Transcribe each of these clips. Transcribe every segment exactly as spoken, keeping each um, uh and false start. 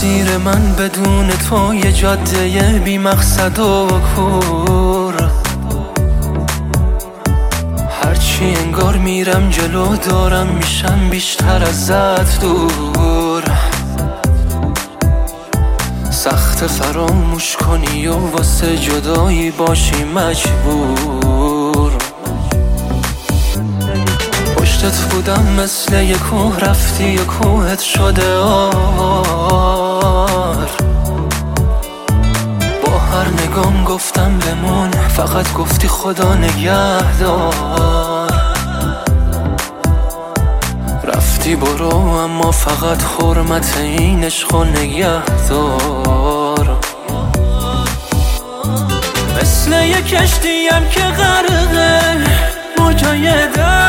مسیر من بدون تو یه جاده بی مقصد و کور، هرچی انگار میرم جلو دارم میشم بیشتر ازت دور. سخت فراموش کنی و واسه جدایی باشی مجبور. پشتت بودم مثل یه کوه، رفتی یه کوهت شده آر. با هر نگام گفتم بمون، فقط گفتی خدا نگهدار. رفتی برو اما فقط حرمت این عشق و نگهدار. مثل یه کشتیم که غرقه موجای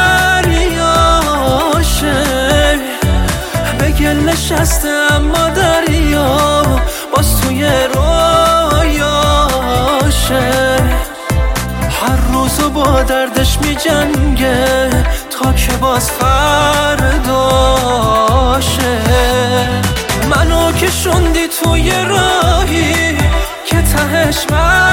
دریاشه، به گل نشسته اما دریا باز توی رویاشه. هر روزو با دردش می جنگه تا که باز فرداشه. منو که شوندی توی راهی که تهش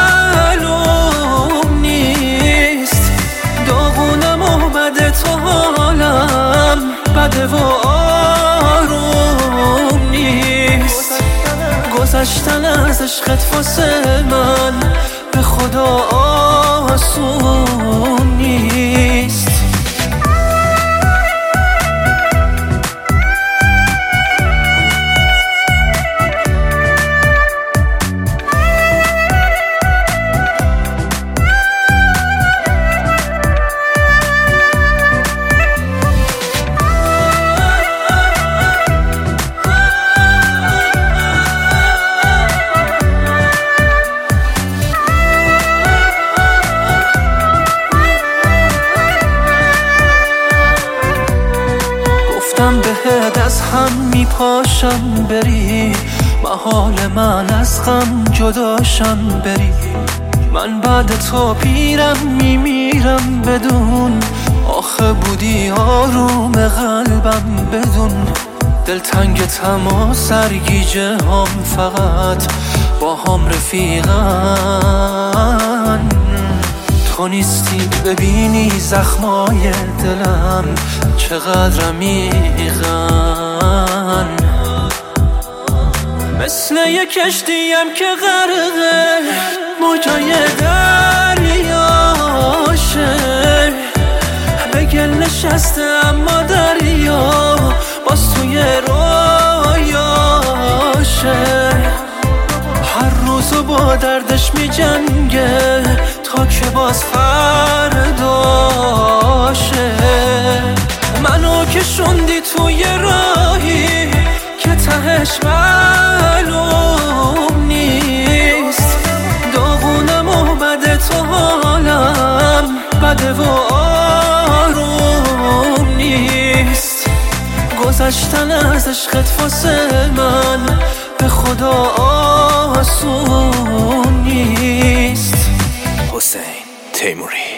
معلوم نیست. داغونم و بده تو حالم بده و آروم نیست. گذشتن از عشقت واسه من به خدا آسون نیست. بهت از هم میپاشم بری، محال من از غم جداشم بری. من بعد تو پیرم میمیرم بدون، آخه بودی آروم قلبم بدون. دلتنگتم و سرگیجه هم فقط با هم رفیقن. تو نیستی ببینی زخمای دلم چقدر عمیقن. مثل یه کشتیم که غرقه موجای دریاشه، به گل نشسته اما دریا باز توی رویاشه. هر روزو با دردش می جنگه تا که باز فرداشه. منو که شوندی توی راهی که تهش معلوم نیست. داغونم و بده تو حالم بده و آروم نیست. گذشتن از عشقت واسه من به خدا آسون نیست. حسین تیموری.